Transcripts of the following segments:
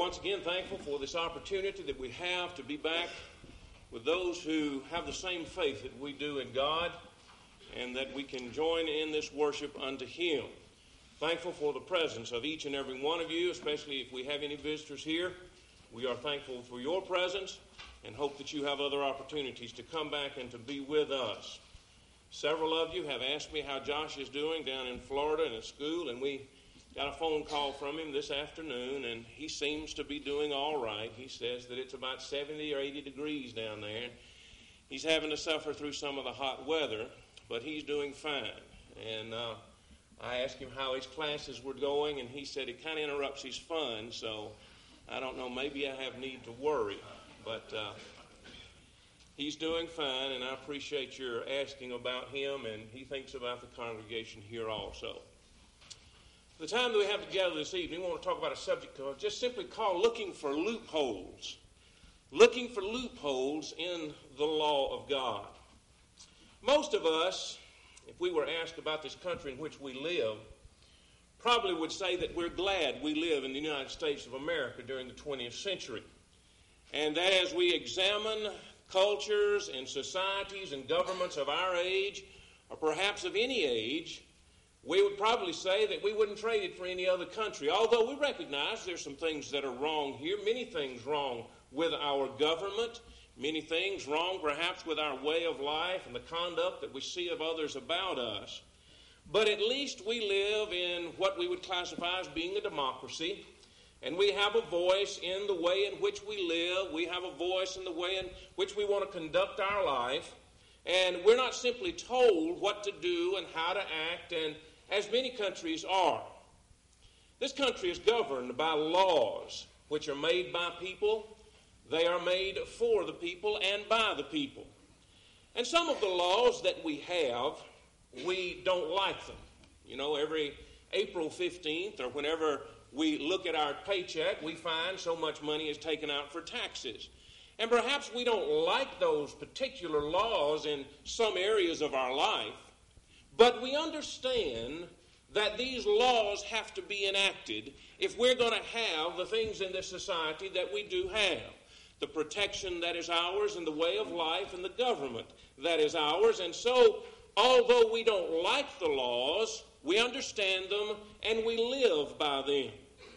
once again thankful for this opportunity that we have to be back with those who have the same faith that we do in God, and that we can join in this worship unto Him. Thankful for the presence of each and every one of you, especially if we have any visitors here. We are thankful for your presence and hope that you have other opportunities to come back and to be with us. Several of you have asked me how Josh is doing down in Florida and at school, and we got a phone call from him this afternoon, and he seems to be doing all right. He says that it's about 70 or 80 degrees down there, and he's having to suffer through some of the hot weather, but he's doing fine. And I asked him how his classes were going, and he said it kind of interrupts his fun, so I don't know, maybe I have need to worry, but he's doing fine, and I appreciate your asking about him, and he thinks about the congregation here also. The time that we have together this evening, we want to talk about a subject just simply called looking for loopholes. Looking for loopholes in the law of God. Most of us, if we were asked about this country in which we live, probably would say that we're glad we live in the United States of America during the 20th century. And that as we examine cultures and societies and governments of our age, or perhaps of any age, we would probably say that we wouldn't trade it for any other country. Although we recognize there's some things that are wrong here, many things wrong with our government, many things wrong perhaps with our way of life and the conduct that we see of others about us. But at least we live in what we would classify as being a democracy, and we have a voice in the way in which we live. We have a voice in the way in which we want to conduct our life, and we're not simply told what to do and how to act, and as many countries are. This country is governed by laws which are made by people. They are made for the people and by the people. And some of the laws that we have, we don't like them. You know, every April 15th or whenever we look at our paycheck, we find so much money is taken out for taxes. And perhaps we don't like those particular laws in some areas of our life, but we understand that these laws have to be enacted if we're going to have the things in this society that we do have. The protection that is ours and the way of life and the government that is ours. And so, although we don't like the laws, we understand them and we live by them.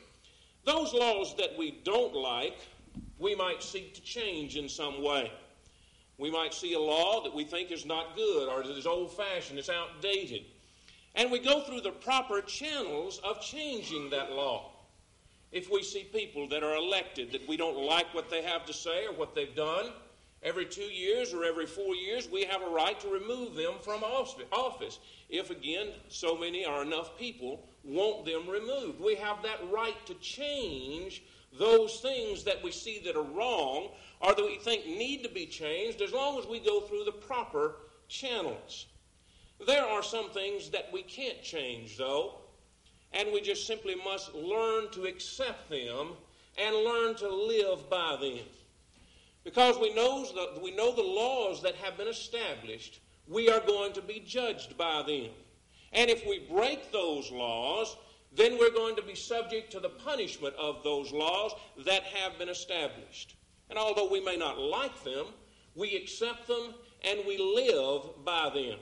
Those laws that we don't like, we might seek to change in some way. We might see a law that we think is not good or that is old-fashioned, it's outdated. And we go through the proper channels of changing that law. If we see people that are elected that we don't like what they have to say or what they've done, every 2 years or every 4 years, we have a right to remove them from office. If, again, so many or enough people want them removed. We have that right to change those things that we see that are wrong or that we think need to be changed as long as we go through the proper channels. There are some things that we can't change, though, and we just simply must learn to accept them and learn to live by them. Because we know the laws that have been established, we are going to be judged by them. And if we break those laws, then we're going to be subject to the punishment of those laws that have been established. And although we may not like them, we accept them and we live by them.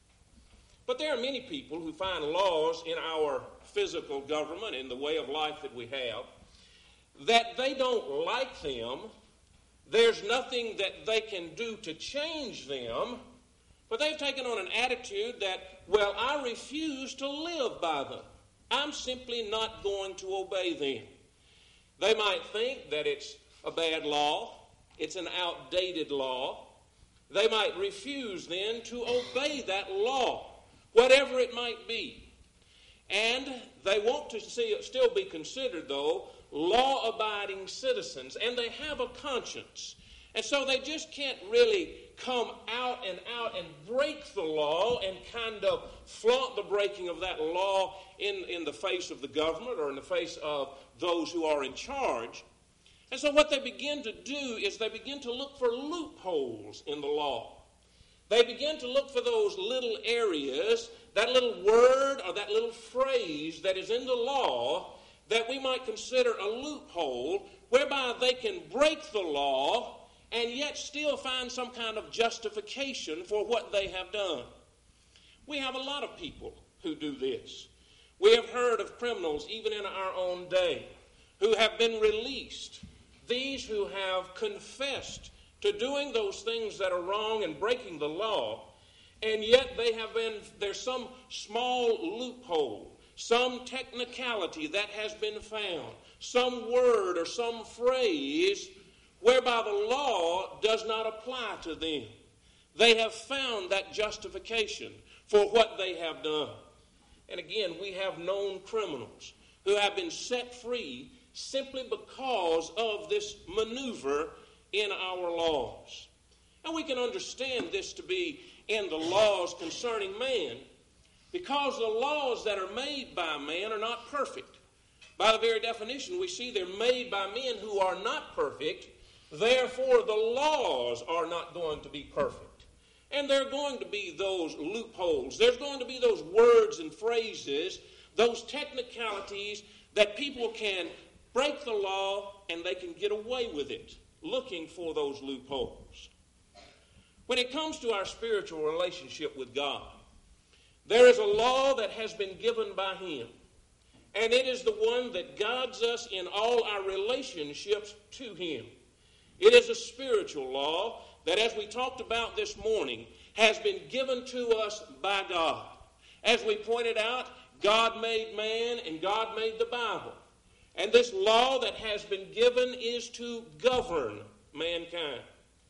But there are many people who find laws in our physical government, in the way of life that we have, that they don't like them. There's nothing that they can do to change them, but they've taken on an attitude that, well, I refuse to live by them. I'm simply not going to obey them. They might think that it's a bad law, it's an outdated law. They might refuse then to obey that law, whatever it might be. And they want to still be considered, though, law-abiding citizens, and they have a conscience. And so they just can't really come out and break the law and kind of flaunt the breaking of that law in the face of the government or in the face of those who are in charge. And so what they begin to do is they begin to look for loopholes in the law. They begin to look for those little areas, that little word or that little phrase that is in the law that we might consider a loophole whereby they can break the law and yet still find some kind of justification for what they have done. We have a lot of people who do this. We have heard of criminals, even in our own day, who have been released. These who have confessed to doing those things that are wrong and breaking the law, and yet there's some small loophole, some technicality that has been found, some word or some phrase whereby the law does not apply to them. They have found that justification for what they have done. And again, we have known criminals who have been set free simply because of this maneuver in our laws. And we can understand this to be in the laws concerning man, because the laws that are made by man are not perfect. By the very definition, we see they're made by men who are not perfect. Therefore, the laws are not going to be perfect. And there are going to be those loopholes. There's going to be those words and phrases, those technicalities that people can break the law and they can get away with it, looking for those loopholes. When it comes to our spiritual relationship with God, there is a law that has been given by Him. And it is the one that guides us in all our relationships to Him. It is a spiritual law that, as we talked about this morning, has been given to us by God. As we pointed out, God made man and God made the Bible. And this law that has been given is to govern mankind.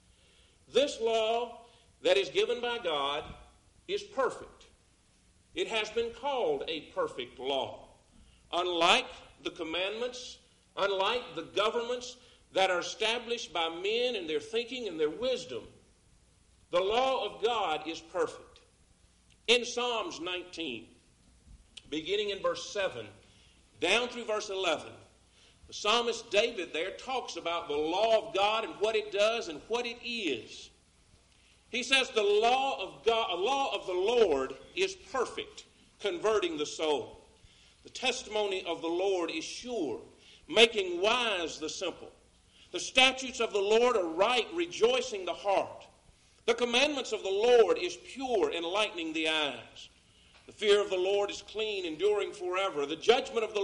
This law that is given by God is perfect. It has been called a perfect law. Unlike the commandments, unlike the governments that are established by men and their thinking and their wisdom, the law of God is perfect. In Psalms 19, beginning in verse 7, down through verse 11, the psalmist David there talks about the law of God and what it does and what it is. He says the law of God, a law of the Lord is perfect, converting the soul. The testimony of the Lord is sure, making wise the simple. The statutes of the Lord are right, rejoicing the heart. The commandments of the Lord is pure, enlightening the eyes. The fear of the Lord is clean, enduring forever. The judgments of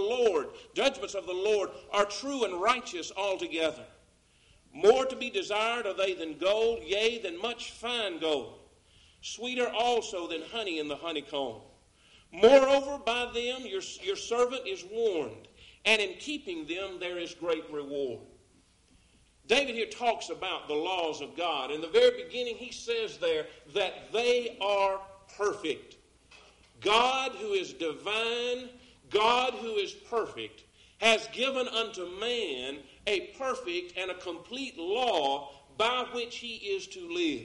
the Lord are true and righteous altogether. More to be desired are they than gold, yea, than much fine gold. Sweeter also than honey in the honeycomb. Moreover, by them your servant is warned, and in keeping them there is great reward. David here talks about the laws of God. In the very beginning, he says there that they are perfect. God, who is divine, God, who is perfect, has given unto man a perfect and a complete law by which he is to live.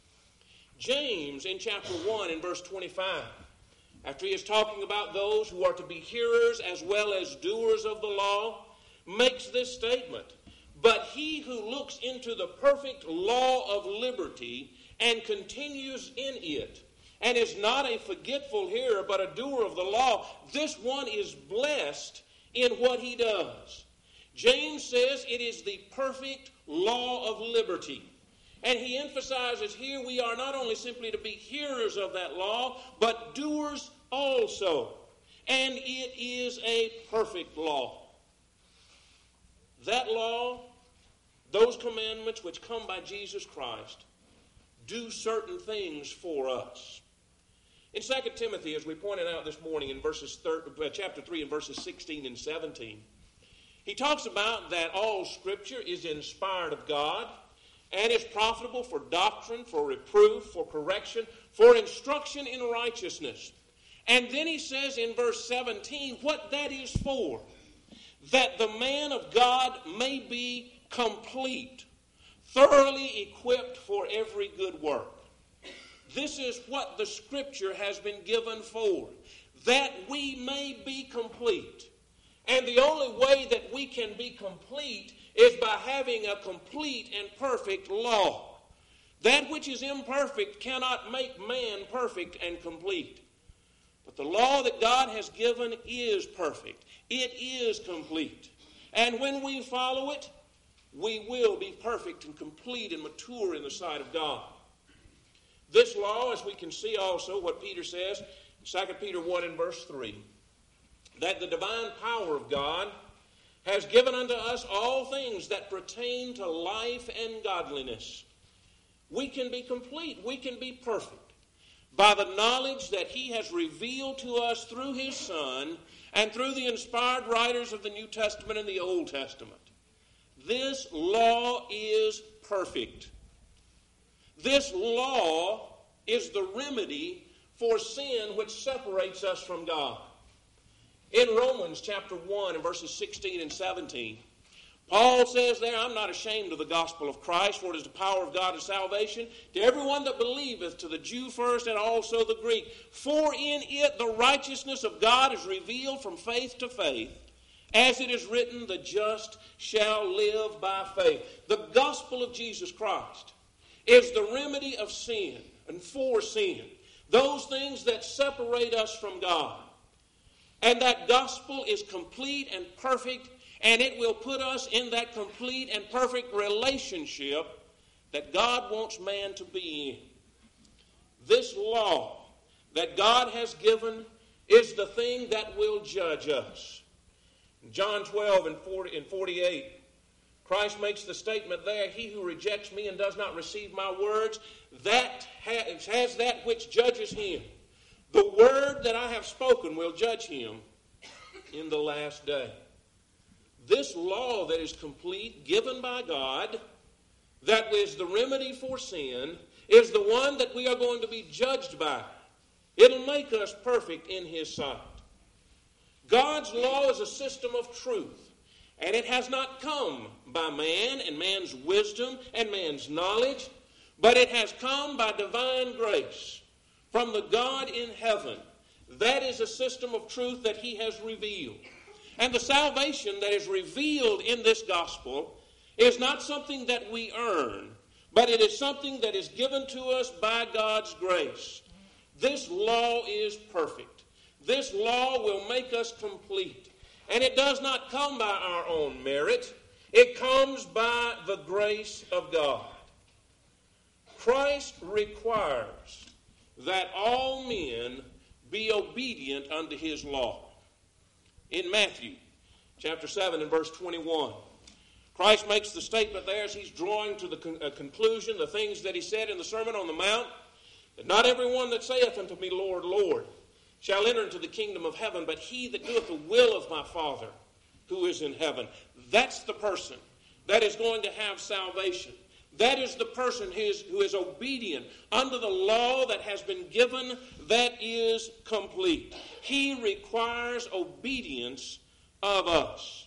James, in chapter 1, in verse 25, after he is talking about those who are to be hearers as well as doers of the law, makes this statement: but he who looks into the perfect law of liberty and continues in it, and is not a forgetful hearer, but a doer of the law, this one is blessed in what he does. James says it is the perfect law of liberty. And he emphasizes here we are not only simply to be hearers of that law, but doers also. And it is a perfect law. That law, those commandments which come by Jesus Christ, do certain things for us. In 2 Timothy, as we pointed out this morning in chapter 3 and verses 16 and 17, he talks about that all Scripture is inspired of God and is profitable for doctrine, for reproof, for correction, for instruction in righteousness. And then he says in verse 17 what that is for: that the man of God may be complete, thoroughly equipped for every good work. This is what the Scripture has been given for, that we may be complete. And the only way that we can be complete is by having a complete and perfect law. That which is imperfect cannot make man perfect and complete. But the law that God has given is perfect. It is complete. And when we follow it, we will be perfect and complete and mature in the sight of God. This law, as we can see also what Peter says, 2 Peter 1 and verse 3, that the divine power of God has given unto us all things that pertain to life and godliness. We can be complete, we can be perfect by the knowledge that he has revealed to us through his Son and through the inspired writers of the New Testament and the Old Testament. This law is perfect. This law is the remedy for sin which separates us from God. In Romans chapter 1 and verses 16 and 17, Paul says there, I'm not ashamed of the gospel of Christ, for it is the power of God to salvation to everyone that believeth, to the Jew first and also the Greek. For in it the righteousness of God is revealed from faith to faith, as it is written, the just shall live by faith. The gospel of Jesus Christ is the remedy of sin and for sin, those things that separate us from God. And that gospel is complete and perfect, and it will put us in that complete and perfect relationship that God wants man to be in. This law that God has given is the thing that will judge us. In John 12 and 48, Christ makes the statement there, he who rejects me and does not receive my words, that has that which judges him. The word that I have spoken will judge him in the last day. This law that is complete, given by God, that is the remedy for sin, is the one that we are going to be judged by. It'll make us perfect in his sight. God's law is a system of truth, and it has not come by man and man's wisdom and man's knowledge, but it has come by divine grace from the God in heaven. That is a system of truth that he has revealed. And the salvation that is revealed in this gospel is not something that we earn, but it is something that is given to us by God's grace. This law is perfect. This law will make us complete. And it does not come by our own merit. It comes by the grace of God. Christ requires that all men be obedient unto his law. In Matthew chapter 7 and verse 21, Christ makes the statement there as he's drawing to the conclusion, the things that he said in the Sermon on the Mount, that not everyone that saith unto me, Lord, Lord, shall enter into the kingdom of heaven, but he that doeth the will of my Father who is in heaven. That's the person that is going to have salvation. That is the person who is obedient under the law that has been given that is complete. He requires obedience of us.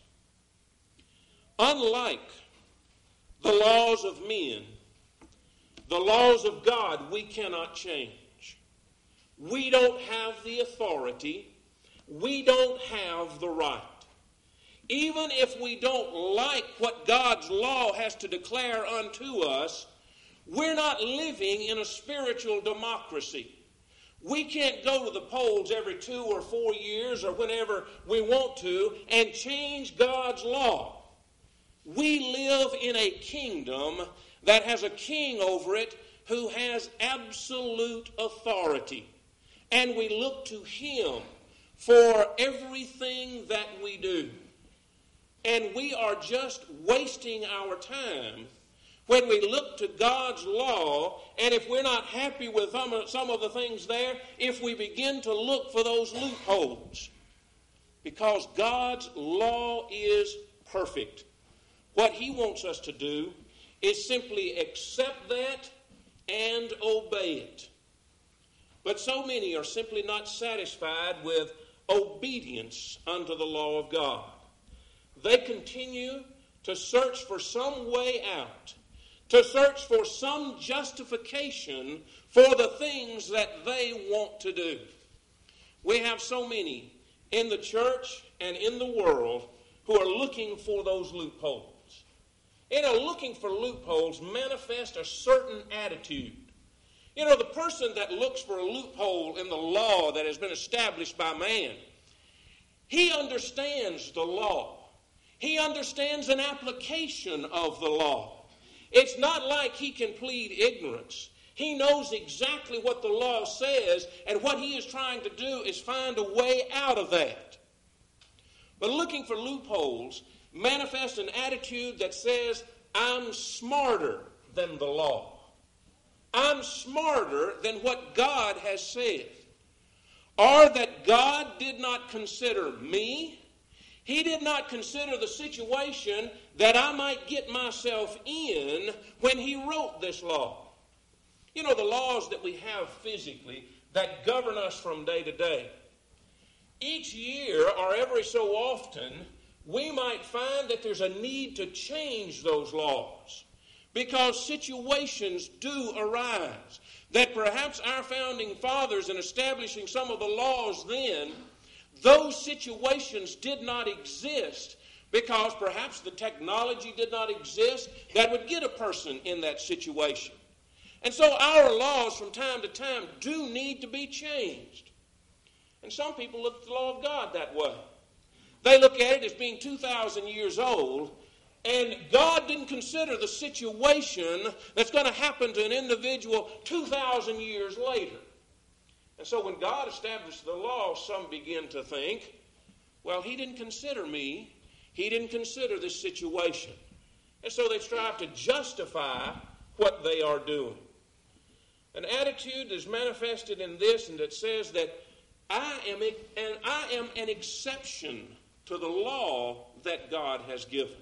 Unlike the laws of men, the laws of God we cannot change. We don't have the authority. We don't have the right. Even if we don't like what God's law has to declare unto us, we're not living in a spiritual democracy. We can't go to the polls every 2 or 4 years or whenever we want to and change God's law. We live in a kingdom that has a king over it who has absolute authority. And we look to him for everything that we do. And we are just wasting our time when we look to God's law, and if we're not happy with some of the things there, if we begin to look for those loopholes. Because God's law is perfect. What he wants us to do is simply accept that and obey it. But so many are simply not satisfied with obedience unto the law of God. They continue to search for some way out, to search for some justification for the things that they want to do. We have so many in the church and in the world who are looking for those loopholes. Looking for loopholes manifest a certain attitude. The person that looks for a loophole in the law that has been established by man, He understands the law. He understands an application of the law. It's not like he can plead ignorance. He knows exactly what the law says, and what he is trying to do is find a way out of that. But looking for loopholes manifests an attitude that says, I'm smarter than the law. I'm smarter than what God has said. Or that God did not consider me. He did not consider the situation that I might get myself in when he wrote this law. You know, the laws that we have physically that govern us from day to day. Each year or every so often, we might find that there's a need to change those laws because situations do arise that perhaps our founding fathers in establishing some of the laws then, those situations did not exist because perhaps the technology did not exist that would get a person in that situation. And so our laws from time to time do need to be changed. And some people look at the law of God that way. They look at it as being 2,000 years old, and God didn't consider the situation that's going to happen to an individual 2,000 years later. And so when God established the law, some begin to think, well, he didn't consider me. He didn't consider this situation. And so they strive to justify what they are doing. An attitude is manifested in this, and it says that I am an exception to the law that God has given.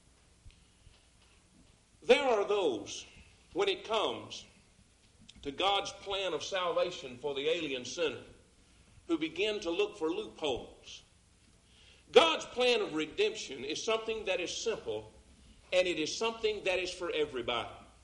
There are those, when it comes to God's plan of salvation for the alien sinner, who begin to look for loopholes. God's plan of redemption is something that is simple, and it is something that is for everybody.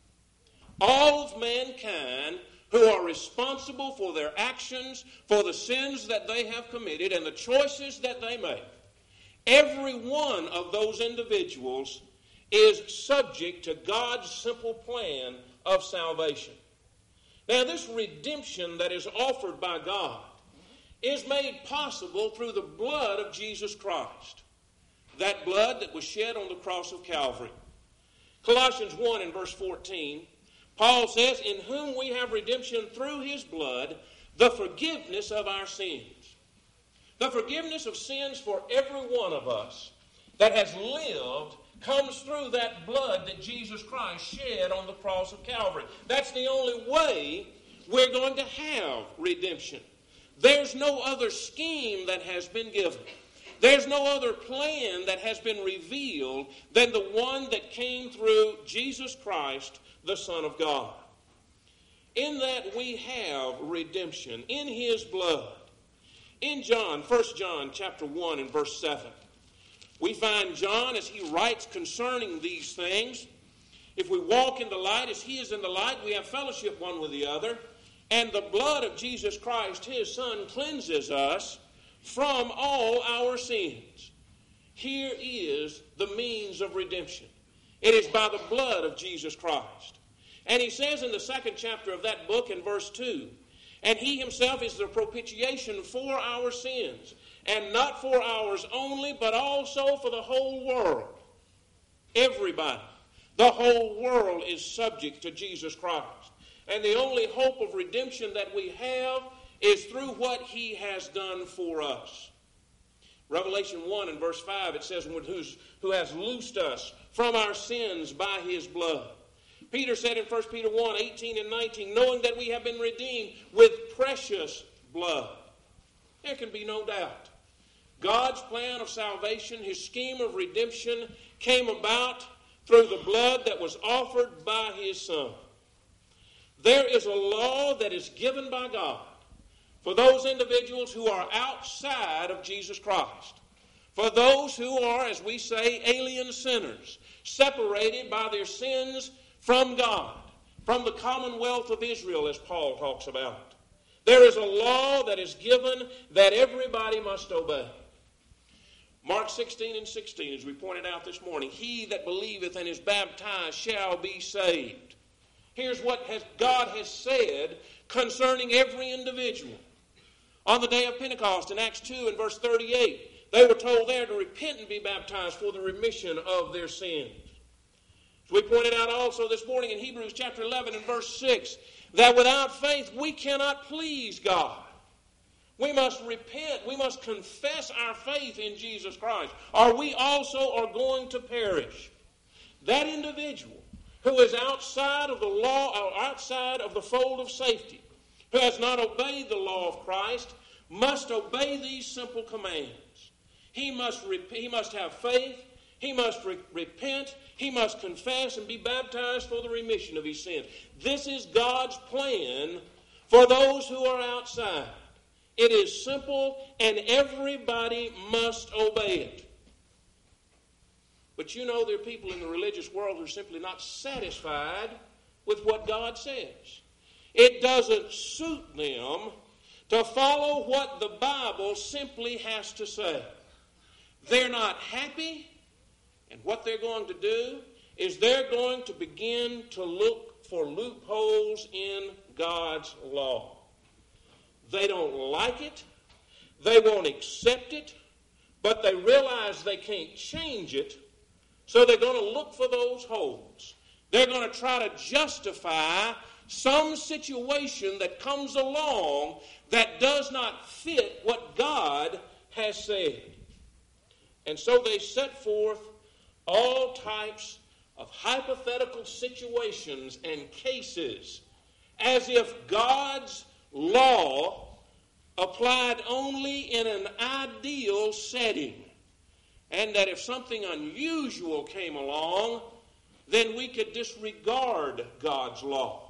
All of mankind who are responsible for their actions, for the sins that they have committed, and the choices that they make, every one of those individuals is subject to God's simple plan of salvation. Now, this redemption that is offered by God is made possible through the blood of Jesus Christ, that blood that was shed on the cross of Calvary. Colossians 1 and verse 14, Paul says, in whom we have redemption through his blood, the forgiveness of our sins. The forgiveness of sins for every one of us that has lived comes through that blood that Jesus Christ shed on the cross of Calvary. That's the only way we're going to have redemption. There's no other scheme that has been given. There's no other plan that has been revealed than the one that came through Jesus Christ, the Son of God. In that we have redemption in his blood. In John, 1 John chapter 1 and verse 7, we find John as he writes concerning these things. If we walk in the light as he is in the light, we have fellowship one with the other. And the blood of Jesus Christ, his Son, cleanses us from all our sins. Here is the means of redemption. It is by the blood of Jesus Christ. And he says in the second chapter of that book in verse 2, and he himself is the propitiation for our sins, and not for ours only, but also for the whole world. Everybody, the whole world is subject to Jesus Christ. And the only hope of redemption that we have is through what he has done for us. Revelation 1 and verse 5, it says, who has loosed us from our sins by his blood. Peter said in 1 Peter 1, 18 and 19, knowing that we have been redeemed with precious blood. There can be no doubt. God's plan of salvation, his scheme of redemption, came about through the blood that was offered by his Son. There is a law that is given by God for those individuals who are outside of Jesus Christ. For those who are, as we say, alien sinners, separated by their sins from God, from the commonwealth of Israel, as Paul talks about. There is a law that is given that everybody must obey. Mark 16 and 16, as we pointed out this morning, he that believeth and is baptized shall be saved. Here's what God has said concerning every individual. On the day of Pentecost in Acts 2 and verse 38, They were told there to repent and be baptized for the remission of their sins. As we pointed out also this morning in Hebrews chapter 11 and verse 6, that without faith we cannot please God. We must repent. We must confess our faith in Jesus Christ, or we also are going to perish. That individual who is outside of the law, or outside of the fold of safety, who has not obeyed the law of Christ, must obey these simple commands. He must have faith. He must repent. He must confess and be baptized for the remission of his sins. This is God's plan for those who are outside. It is simple, and everybody must obey it. But you know, there are people in the religious world who are simply not satisfied with what God says. It doesn't suit them to follow what the Bible simply has to say. They're not happy, and what they're going to do is they're going to begin to look for loopholes in God's law. They don't like it, they won't accept it, but they realize they can't change it, so they're going to look for those holes. They're going to try to justify some situation that comes along that does not fit what God has said. And so they set forth all types of hypothetical situations and cases as if God's law applied only in an ideal setting, and that if something unusual came along, then we could disregard God's law.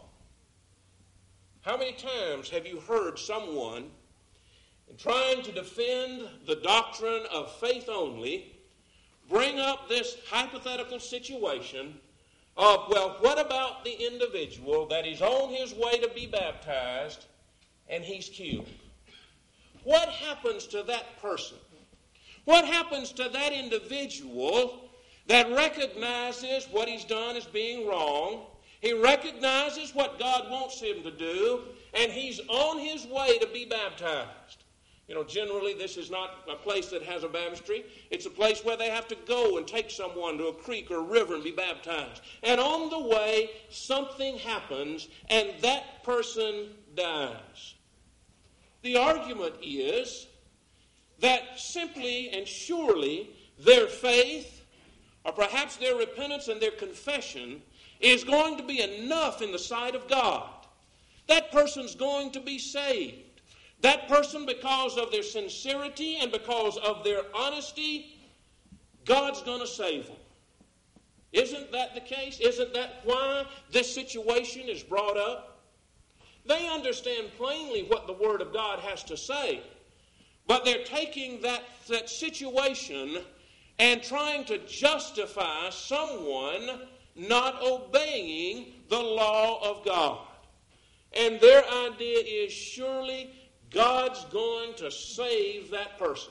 How many times have you heard someone, in trying to defend the doctrine of faith only, bring up this hypothetical situation of, well, what about the individual that is on his way to be baptized and he's killed? What happens to that person? What happens to that individual that recognizes what he's done as being wrong? He recognizes what God wants him to do, and he's on his way to be baptized. You know, generally this is not a place that has a baptistry. It's a place where they have to go and take someone to a creek or a river and be baptized. And on the way, something happens, and that person dies. The argument is that simply and surely their faith, or perhaps their repentance and their confession, is going to be enough in the sight of God. That person's going to be saved. That person, because of their sincerity and because of their honesty, God's going to save them. Isn't that the case? Isn't that why this situation is brought up? They understand plainly what the Word of God has to say, but they're taking that situation and trying to justify someone not obeying the law of God. And their idea is, surely God's going to save that person.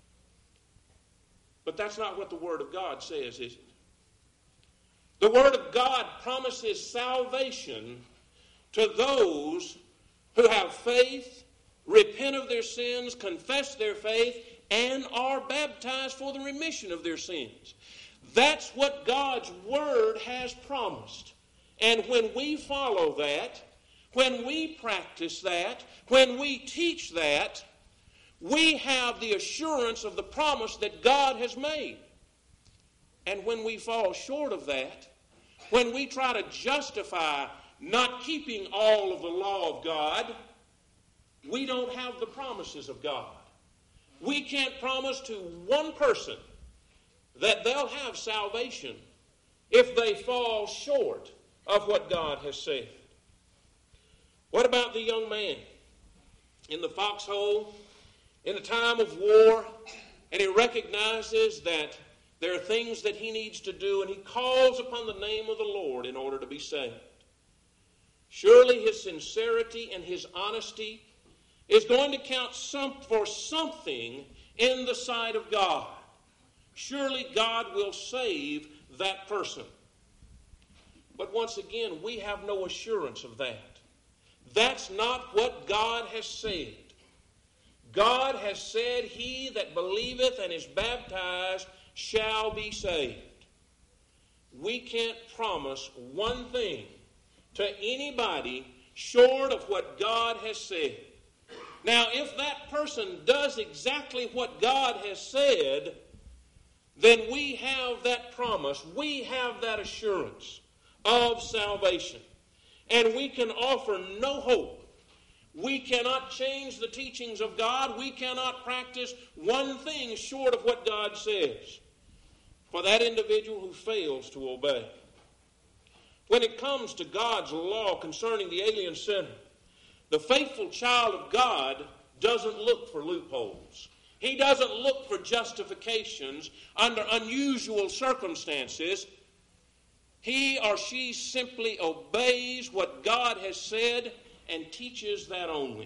But that's not what the Word of God says, is it? The Word of God promises salvation to those who have faith, repent of their sins, confess their faith, and are baptized for the remission of their sins. That's what God's Word has promised. And when we follow that, when we practice that, when we teach that, we have the assurance of the promise that God has made. And when we fall short of that, when we try to justify not keeping all of the law of God, we don't have the promises of God. We can't promise to one person that they'll have salvation if they fall short of what God has said. What about the young man in the foxhole in a time of war, and he recognizes that there are things that he needs to do, and he calls upon the name of the Lord in order to be saved? Surely his sincerity and his honesty is going to count for something in the sight of God. Surely God will save that person. But once again, we have no assurance of that. That's not what God has said. God has said, he that believeth and is baptized shall be saved. We can't promise one thing to anybody short of what God has said. Now, if that person does exactly what God has said, then we have that promise. We have that assurance of salvation. And we can offer no hope. We cannot change the teachings of God. We cannot practice one thing short of what God says for that individual who fails to obey. When it comes to God's law concerning the alien sinner, the faithful child of God doesn't look for loopholes. He doesn't look for justifications under unusual circumstances. He or she simply obeys what God has said and teaches that only.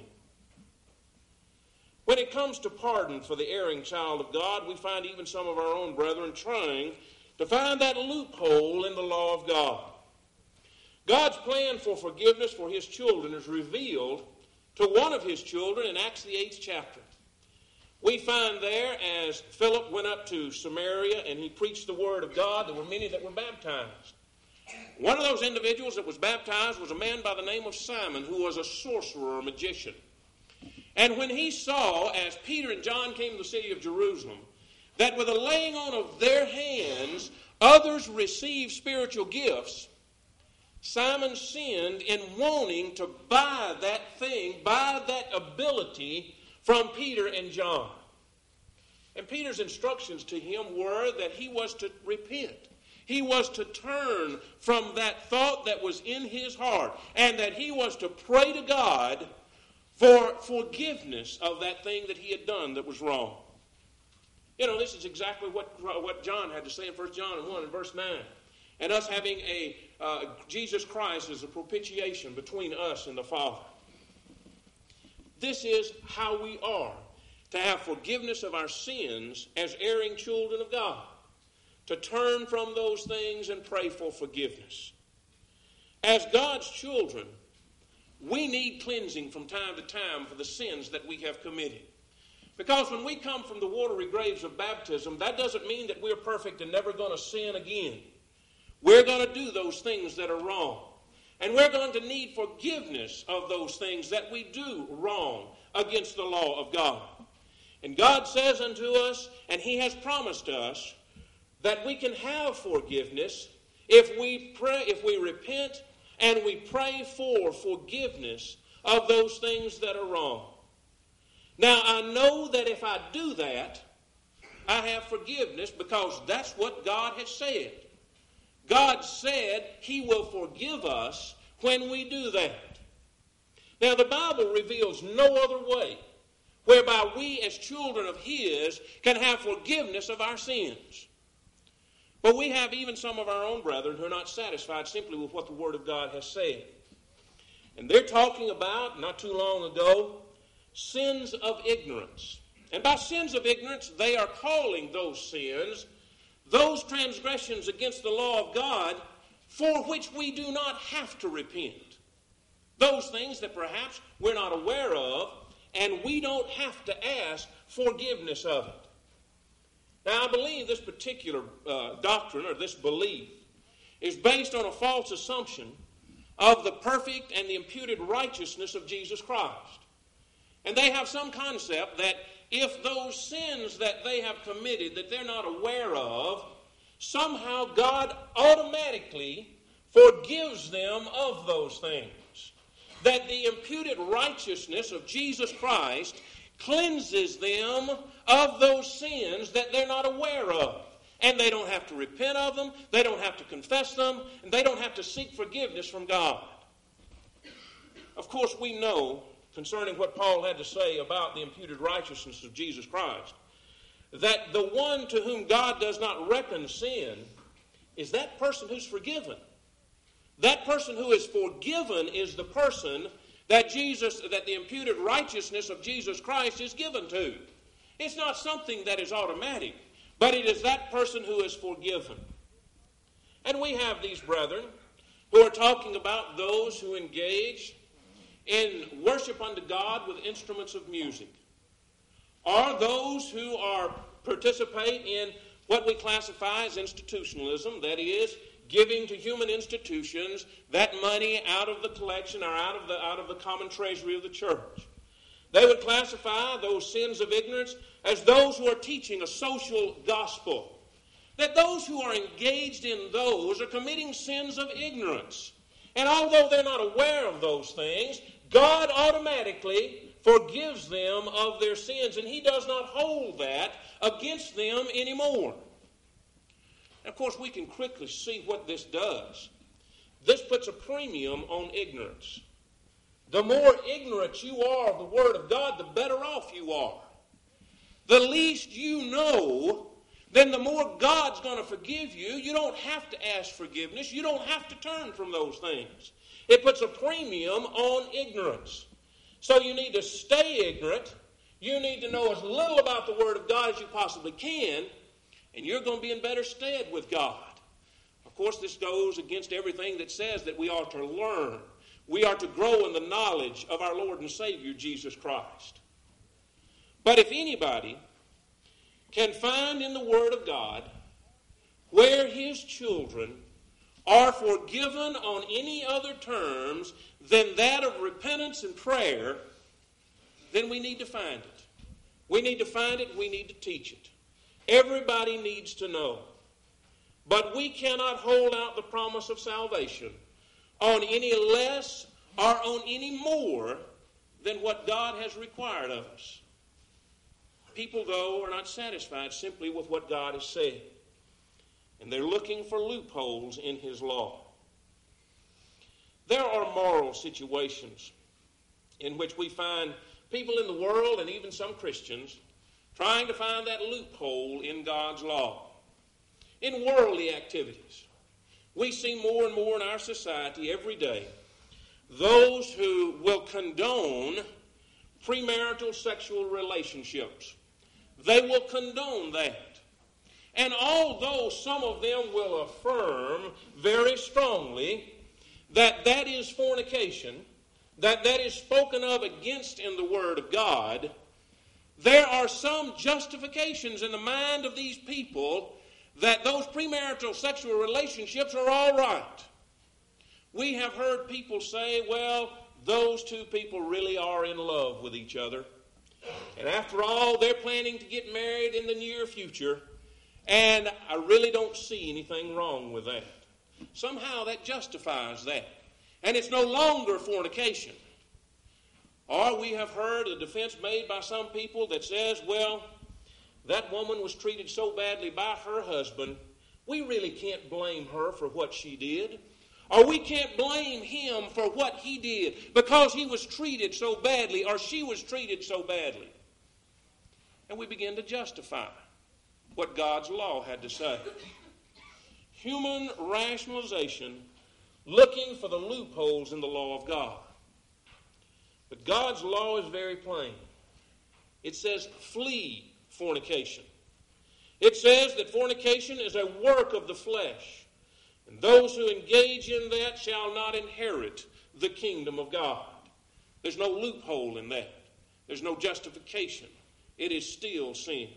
When it comes to pardon for the erring child of God, we find even some of our own brethren trying to find that loophole in the law of God. God's plan for forgiveness for his children is revealed to one of his children in Acts the 8th chapter. We find there, as Philip went up to Samaria and he preached the word of God, there were many that were baptized. One of those individuals that was baptized was a man by the name of Simon, who was a sorcerer or magician. And when he saw, as Peter and John came to the city of Jerusalem, that with the laying on of their hands, others received spiritual gifts, Simon sinned in wanting to buy that thing, buy that ability from Peter and John. And Peter's instructions to him were that he was to repent. He was to turn from that thought that was in his heart, and that he was to pray to God for forgiveness of that thing that he had done that was wrong. You know, this is exactly what John had to say in 1 John 1 and verse 9. And us having Jesus Christ as a propitiation between us and the Father. This is how we are to have forgiveness of our sins as erring children of God. To turn from those things and pray for forgiveness. As God's children, we need cleansing from time to time for the sins that we have committed. Because when we come from the watery graves of baptism, that doesn't mean that we're perfect and never going to sin again. We're going to do those things that are wrong. And we're going to need forgiveness of those things that we do wrong against the law of God. And God says unto us, and he has promised us, that we can have forgiveness if we pray, if we repent and we pray for forgiveness of those things that are wrong. Now, I know that if I do that, I have forgiveness because that's what God has said. God said he will forgive us when we do that. Now, the Bible reveals no other way whereby we as children of his can have forgiveness of our sins. But we have even some of our own brethren who are not satisfied simply with what the Word of God has said. And they're talking about, not too long ago, sins of ignorance. And by sins of ignorance, they are calling those sins, those transgressions against the law of God, for which we do not have to repent. Those things that perhaps we're not aware of, and we don't have to ask forgiveness of it. Now, I believe this particular doctrine, or this belief, is based on a false assumption of the perfect and the imputed righteousness of Jesus Christ. And they have some concept that if those sins that they have committed that they're not aware of, somehow God automatically forgives them of those things. That the imputed righteousness of Jesus Christ cleanses them of those sins that they're not aware of. And they don't have to repent of them, they don't have to confess them, and they don't have to seek forgiveness from God. Of course, we know, concerning what Paul had to say about the imputed righteousness of Jesus Christ, that the one to whom God does not reckon sin is that person who's forgiven. That person who is forgiven is the person that the imputed righteousness of Jesus Christ is given to. It's not something that is automatic, but it is that person who is forgiven. And we have these brethren who are talking about those who engage in worship unto God with instruments of music. are those who participate in what we classify as institutionalism, that is, giving to human institutions that money out of the collection or out of the common treasury of the church. They would classify those sins of ignorance as those who are teaching a social gospel. That those who are engaged in those are committing sins of ignorance. And although they're not aware of those things, God automatically forgives them of their sins, and He does not hold that against them anymore. And of course, we can quickly see what this does. This puts a premium on ignorance. The more ignorant you are of the Word of God, the better off you are. The least you know, then the more God's going to forgive you. You don't have to ask forgiveness. You don't have to turn from those things. It puts a premium on ignorance. So you need to stay ignorant. You need to know as little about the Word of God as you possibly can, and you're going to be in better stead with God. Of course, this goes against everything that says that we ought to learn. We are to grow in the knowledge of our Lord and Savior, Jesus Christ. But if anybody can find in the Word of God where His children are forgiven on any other terms than that of repentance and prayer, then we need to find it. We need to find it, we need to teach it. Everybody needs to know. But we cannot hold out the promise of salvation on any less or on any more than what God has required of us. People, though, are not satisfied simply with what God has said. And they're looking for loopholes in His law. There are moral situations in which we find people in the world, and even some Christians, trying to find that loophole in God's law. In worldly activities, we see more and more in our society every day those who will condone premarital sexual relationships. They will condone that. And although some of them will affirm very strongly that that is fornication, that is spoken of against in the Word of God, there are some justifications in the mind of these people that those premarital sexual relationships are all right. We have heard people say, well, those two people really are in love with each other. And after all, they're planning to get married in the near future. And I really don't see anything wrong with that. Somehow that justifies that. And it's no longer fornication. Or we have heard a defense made by some people that says, well, that woman was treated so badly by her husband, we really can't blame her for what she did. Or we can't blame him for what he did because he was treated so badly or she was treated so badly. And we begin to justify what God's law had to say. Human rationalization looking for the loopholes in the law of God. But God's law is very plain. It says, flee fornication. It says that fornication is a work of the flesh. And those who engage in that shall not inherit the kingdom of God. There's no loophole in that. There's no justification. It is still sin.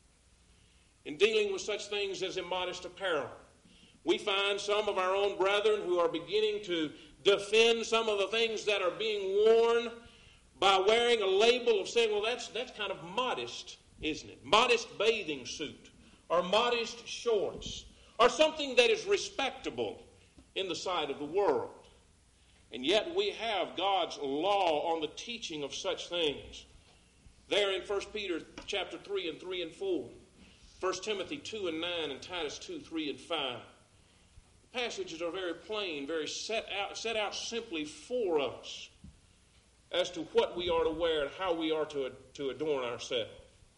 In dealing with such things as immodest apparel, we find some of our own brethren who are beginning to defend some of the things that are being worn by wearing a label of saying, well, that's kind of modest, isn't it? Modest bathing suit or modest shorts or something that is respectable in the sight of the world. And yet we have God's law on the teaching of such things. There in 1 Peter chapter 3 and 3 and 4, 1 Timothy 2 and 9, and Titus 2, 3 and 5. The passages are very plain, very set out simply for us as to what we are to wear and how we are to adorn ourselves.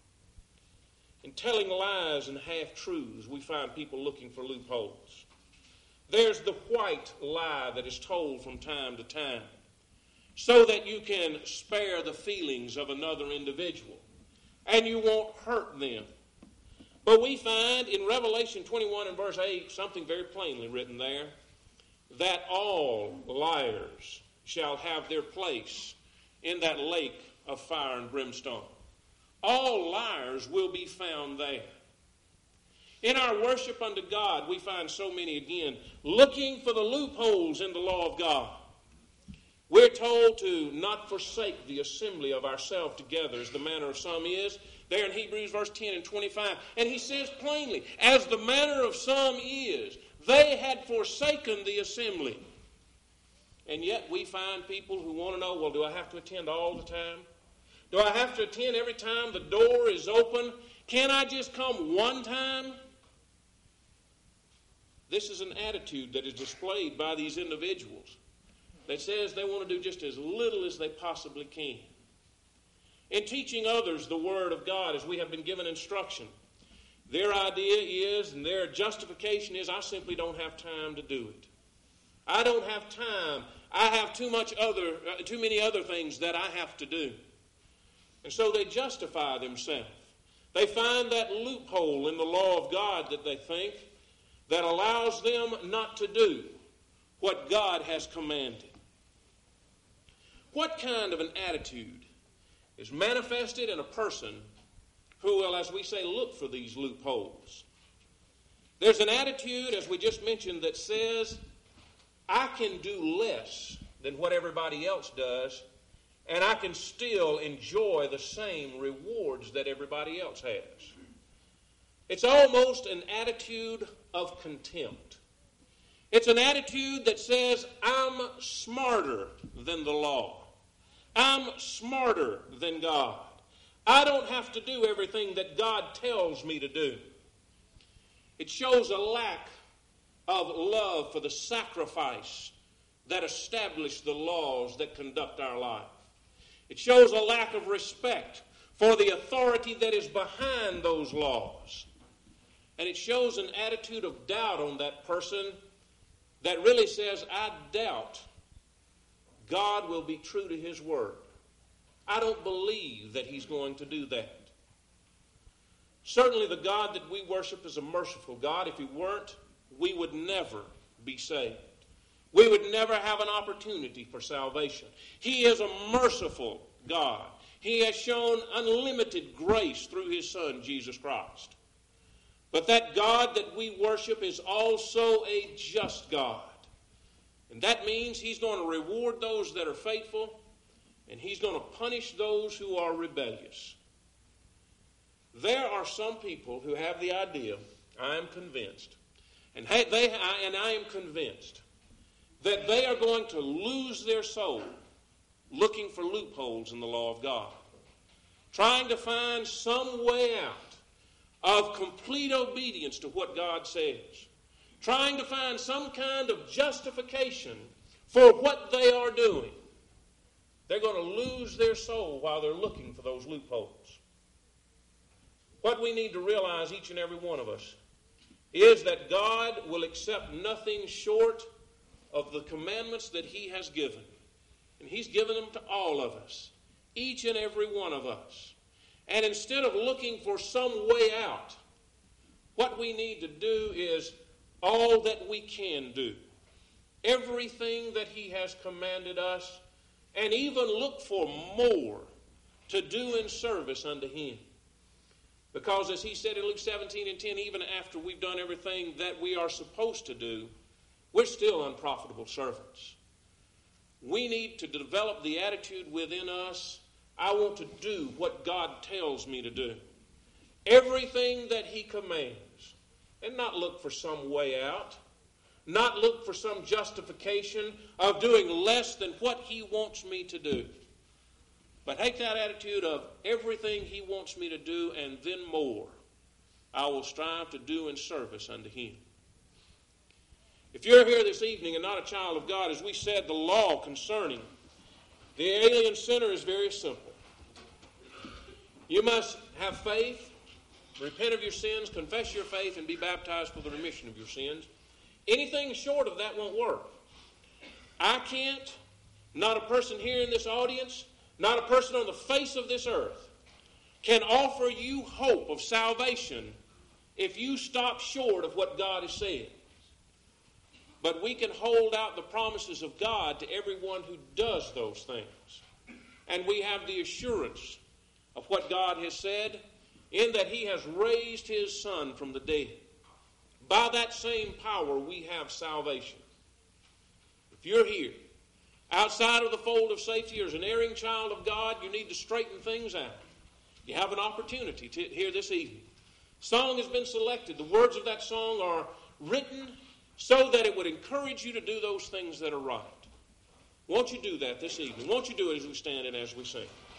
In telling lies and half-truths, we find people looking for loopholes. There's the white lie that is told from time to time so that you can spare the feelings of another individual and you won't hurt them. But we find in Revelation 21 and verse 8 something very plainly written there, that all liars shall have their place in that lake of fire and brimstone. all liars will be found there. In our worship unto God, we find so many, again, looking for the loopholes in the law of God. We're told to not forsake the assembly of ourselves together, as the manner of some is, there in Hebrews verse 10 and 25. And he says plainly, as the manner of some is, they had forsaken the assembly. And yet we find people who want to know, well, do I have to attend all the time? Do I have to attend every time the door is open? Can I just come one time? This is an attitude that is displayed by these individuals that says they want to do just as little as they possibly can. In teaching others the Word of God, as we have been given instruction, their idea is, and their justification is, I simply don't have time to do it. I don't have time. I have too many other things that I have to do. And so they justify themselves. They find that loophole in the law of God that they think that allows them not to do what God has commanded. What kind of an attitude is manifested in a person who will, as we say, look for these loopholes? There's an attitude, as we just mentioned, that says, I can do less than what everybody else does, and I can still enjoy the same rewards that everybody else has. It's almost an attitude of contempt. It's an attitude that says, I'm smarter than the law. I'm smarter than God. I don't have to do everything that God tells me to do. It shows a lack of love for the sacrifice that established the laws that conduct our life. It shows a lack of respect for the authority that is behind those laws. And it shows an attitude of doubt on that person that really says, I doubt God will be true to His Word. I don't believe that He's going to do that. Certainly the God that we worship is a merciful God. If He weren't, we would never be saved. We would never have an opportunity for salvation. He is a merciful God. He has shown unlimited grace through His Son, Jesus Christ. But that God that we worship is also a just God. And that means He's going to reward those that are faithful, and He's going to punish those who are rebellious. There are some people who have the idea, I am convinced, and I am convinced, that they are going to lose their soul looking for loopholes in the law of God, trying to find some way out of complete obedience to what God says, trying to find some kind of justification for what they are doing. They're going to lose their soul while they're looking for those loopholes. What we need to realize, each and every one of us, is that God will accept nothing short of the commandments that He has given. And He's given them to all of us, each and every one of us. And instead of looking for some way out, what we need to do is all that we can do, everything that He has commanded us, and even look for more to do in service unto Him. Because as He said in Luke 17 and 10, even after we've done everything that we are supposed to do, we're still unprofitable servants. We need to develop the attitude within us, I want to do what God tells me to do. Everything that He commands. And not look for some way out. Not look for some justification of doing less than what He wants me to do. But take that attitude of everything He wants me to do and then more, I will strive to do in service unto Him. If you're here this evening and not a child of God, as we said, the law concerning the alien sinner is very simple. You must have faith, repent of your sins, confess your faith, and be baptized for the remission of your sins. Anything short of that won't work. I can't, not a person here in this audience, not a person on the face of this earth, can offer you hope of salvation if you stop short of what God has said. But we can hold out the promises of God to everyone who does those things. And we have the assurance of what God has said, in that He has raised His Son from the dead. By that same power, we have salvation. If you're here, outside of the fold of safety, as an erring child of God, you need to straighten things out. You have an opportunity to hear this evening. Song has been selected. The words of that song are written so that it would encourage you to do those things that are right. Won't you do that this evening? Won't you do it as we stand and as we sing?